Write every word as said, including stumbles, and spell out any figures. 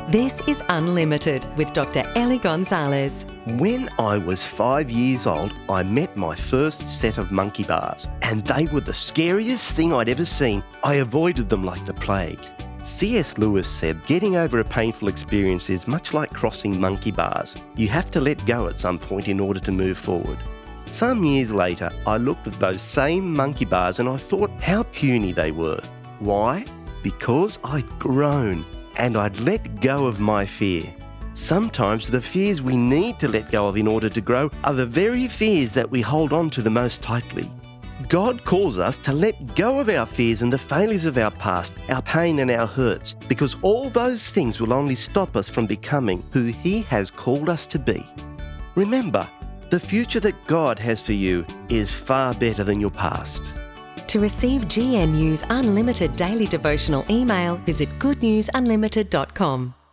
This is Unlimited with Doctor Ellie Gonzalez. When I was five years old, I met my first set of monkey bars, and they were the scariest thing I'd ever seen. I avoided them like the plague. C S Lewis said getting over a painful experience is much like crossing monkey bars. You have to let go at some point in order to move forward. Some years later, I looked at those same monkey bars and I thought how puny they were. Why? Because I'd grown and I'd let go of my fear. Sometimes the fears we need to let go of in order to grow are the very fears that we hold on to the most tightly. God calls us to let go of our fears and the failures of our past, our pain and our hurts, because all those things will only stop us from becoming who He has called us to be. Remember, the future that God has for you is far better than your past. To receive G N U's Unlimited Daily Devotional email, visit good news unlimited dot com.